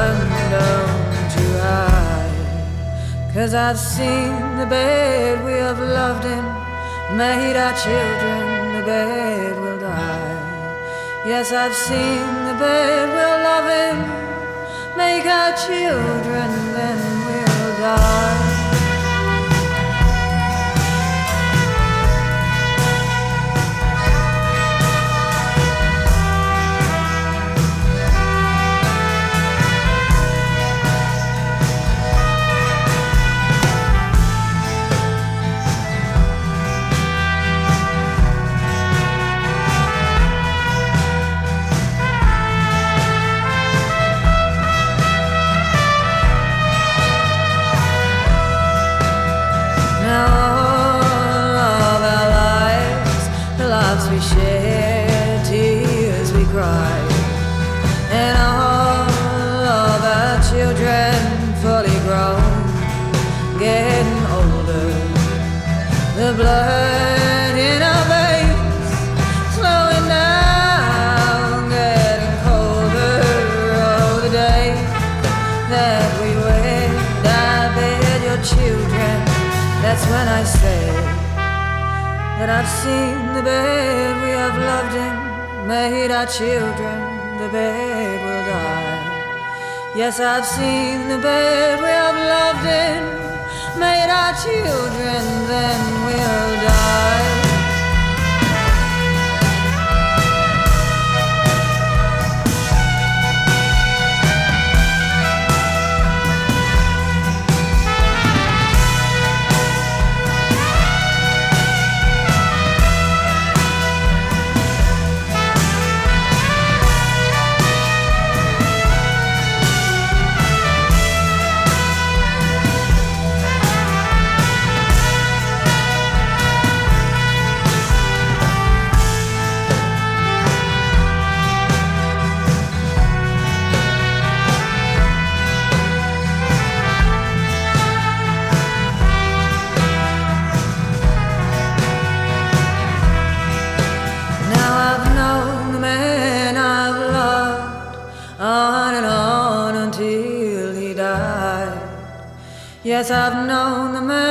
run, don't you hide. 'Cause I've seen the bed we have loved in, made our children, the bed will die. Yes, I've seen the bed we'll love in, make our children, then we'll die. We shared, tears we cried, and all of our children fully grown, getting older. The blood in our veins slowing down, getting colder. Oh, the day that we wed, I bed your children. That's when I said that I've seen the bed we have loved in, made our children, the bed will die. Yes, I've seen the bed we have loved in, made our children, then we'll die. Yes, I've known the man